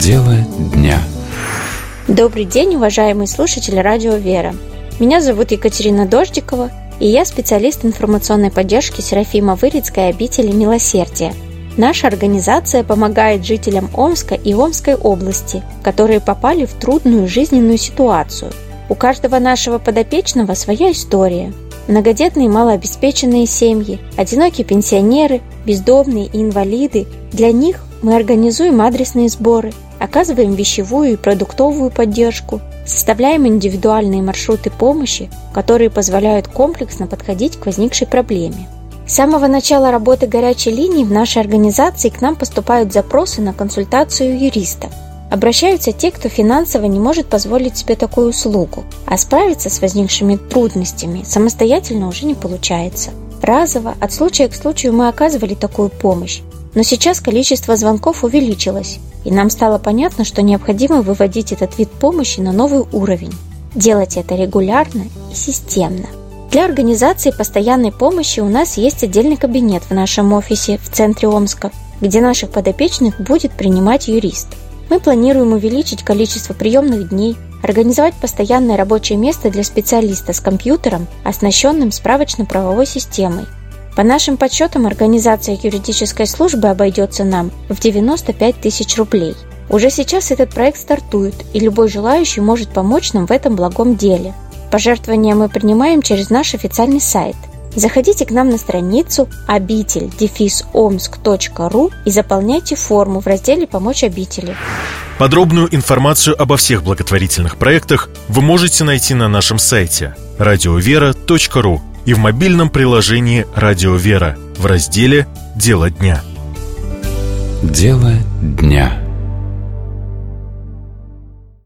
Дело дня. Добрый день, уважаемые слушатели Радио Вера. Меня зовут Екатерина Дождикова, и я специалист информационной поддержки Серафимо-Вырицкой обители Милосердия. Наша организация помогает жителям Омска и Омской области, которые попали в трудную жизненную ситуацию. У каждого нашего подопечного своя история. Многодетные малообеспеченные семьи, одинокие пенсионеры, бездомные и инвалиды. Для них мы организуем адресные сборы, оказываем вещевую и продуктовую поддержку, составляем индивидуальные маршруты помощи, которые позволяют комплексно подходить к возникшей проблеме. С самого начала работы горячей линии в нашей организации к нам поступают запросы на консультацию юриста. Обращаются те, кто финансово не может позволить себе такую услугу, а справиться с возникшими трудностями самостоятельно уже не получается. Разово, от случая к случаю мы оказывали такую помощь, но сейчас количество звонков увеличилось, и нам стало понятно, что необходимо выводить этот вид помощи на новый уровень. Делать это регулярно и системно. Для организации постоянной помощи у нас есть отдельный кабинет в нашем офисе в центре Омска, где наших подопечных будет принимать юрист. Мы планируем увеличить количество приемных дней, организовать постоянное рабочее место для специалиста с компьютером, оснащенным справочно-правовой системой. По нашим подсчетам, организация юридической службы обойдется нам в 95 тысяч рублей. Уже сейчас этот проект стартует, и любой желающий может помочь нам в этом благом деле. Пожертвования мы принимаем через наш официальный сайт. Заходите к нам на страницу обитель-омск.ру и заполняйте форму в разделе «Помочь обители». Подробную информацию обо всех благотворительных проектах вы можете найти на нашем сайте radiovera.ru и в мобильном приложении «Радио Вера» в разделе «Дело дня». Дело дня.